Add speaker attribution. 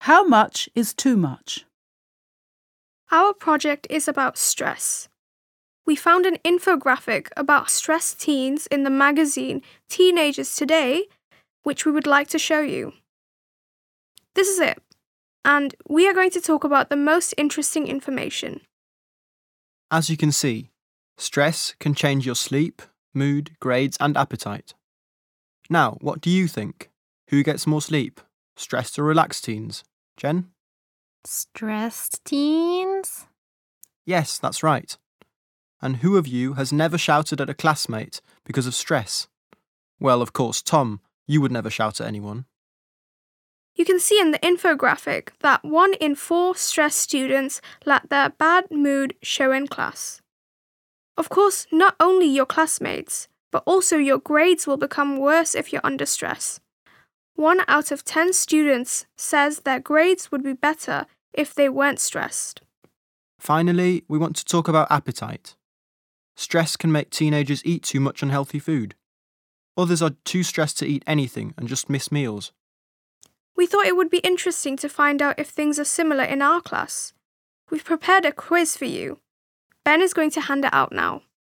Speaker 1: How much is too much?
Speaker 2: Our project is about stress. We found an infographic about stressed teens in the magazine Teenagers Today, which we would like to show you. This is it, and we are going to talk about the most interesting information.
Speaker 3: As you can see, stress can change your sleep, mood, grades, and appetite. Now, what do you think? Who gets more sleep? Stressed or relaxed teens? Jen?
Speaker 4: Stressed teens?
Speaker 3: Yes, that's right. And who of you has never shouted at a classmate because of stress? Well, of course, Tom, you would never shout at anyone.
Speaker 2: You can see in the infographic that 1 in 4 stressed students let their bad mood show in class. Of course, not only your classmates, but also your grades will become worse if you're under stress. 1 out of 10 students says their grades would be better if they weren't stressed.
Speaker 3: Finally, we want to talk about appetite. Stress can make teenagers eat too much unhealthy food. Others are too stressed to eat anything and just miss meals.
Speaker 2: We thought it would be interesting to find out if things are similar in our class. We've prepared a quiz for you. Ben is going to hand it out now.